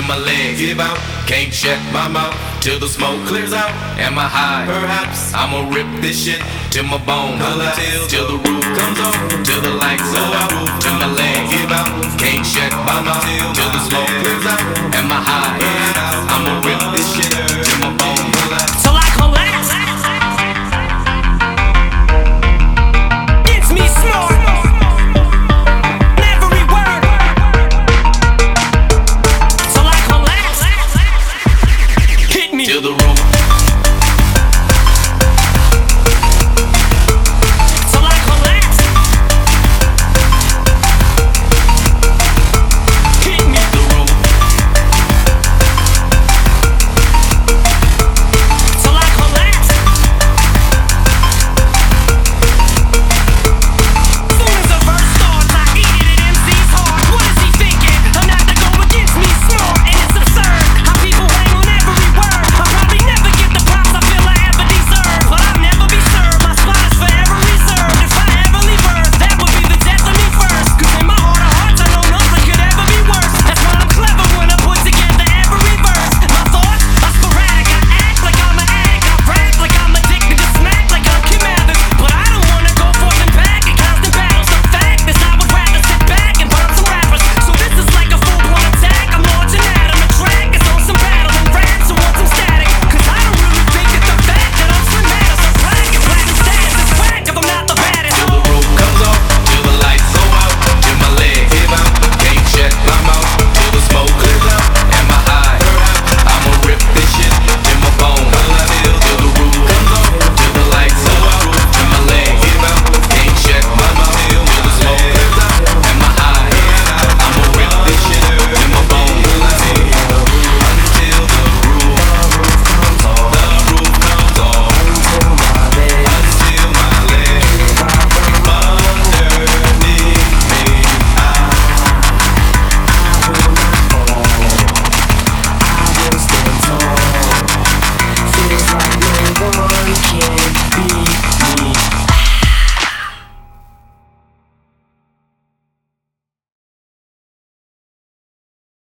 my legs give out. Can't shut my mouth till the smoke clears out. Am I high? Perhaps. I'ma rip this shit till my bone collapse, till the roof comes on, till the lights go out, till my legs give out. Can't shut my mouth till the smoke clears out. Am I high? Perhaps. I'ma rip this shit